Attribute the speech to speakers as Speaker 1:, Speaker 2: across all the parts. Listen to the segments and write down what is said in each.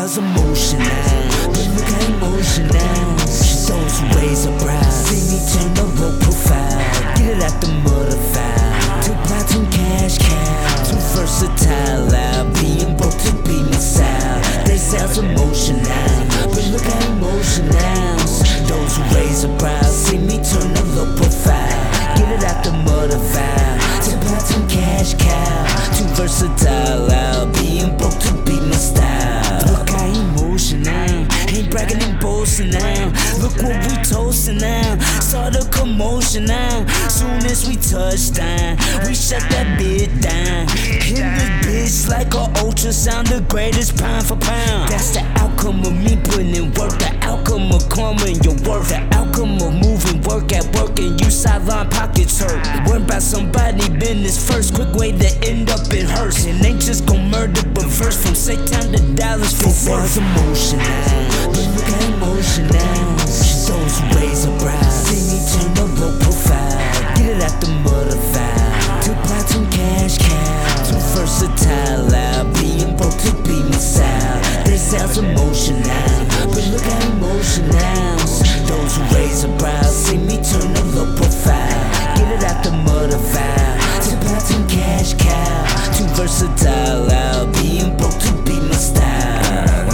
Speaker 1: smile's emotional, but look how emotional. Those who raise a brow, see me turn the low profile. Get it out the mother file. Too platoon cash cow, too versatile. Out being broke to be my style. They sounds emotional, but look how emotional. Those who raise a brow, see me turn the low profile. Get it out the mother file. Too platoon cash cow, too versatile. Out being broke to be my style. Look how emotional, ain't bragging and boasting now. Look what we toasting now. Start a commotion now. Soon as we touch down, we shut that bit down. Hit this bitch like a ultrasound, the greatest pound for pound. That's the outcome of me putting in work, the outcome of karma and your worth, the outcome of moving work at work and you sideline pockets hurt. Worry about somebody business first, quick way to end up in hearse. And ain't just gon' murder but verse from Satan to Dallas for worth. Emotional, but look how emotional. Those who raise a brow, see me turn the low profile. Get it out the mother file. Too platoon cash cow, too versatile. Out being broke to be my style. They sounds emotional, but look how emotional. Those who raise a brow, see me turn the low profile. Get it out the mother file. Too platoon cash cow, too versatile. Out being broke to be my style.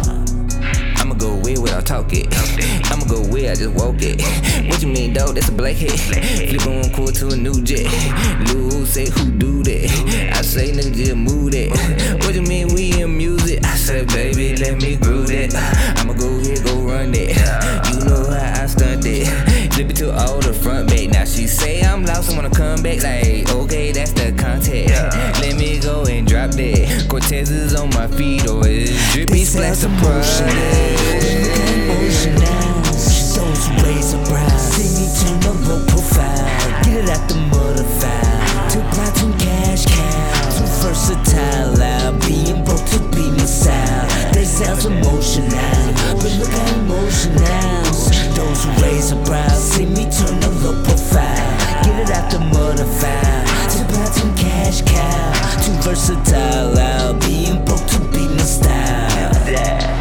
Speaker 2: I'ma go weird without talking. I'ma go weird, I just woke it. What you mean, dog? That's a black hit. Flip on cool to a new jet. Lil say who do that? I say nigga just move that. What you mean we in music? I said baby let me groove that. I'ma go here, go run it. You know how I stunt it. Flip it to all the front back. Now she say I'm lost, I wanna come back. Like okay, that's the contact. Let me go and drop that. Cortez is on my feet or it's drippy splash the
Speaker 1: emotional. Those who raise a brow, see me turn the low profile. Get it out the mother file. Too platoon cash cow, too versatile. Out being broke to be my style. They sounds emotional, but look how emotional. Those who raise a brow, see me turn the low profile. Get it out the mother file. Too platoon cash cow, too versatile. Out being broke to be my style.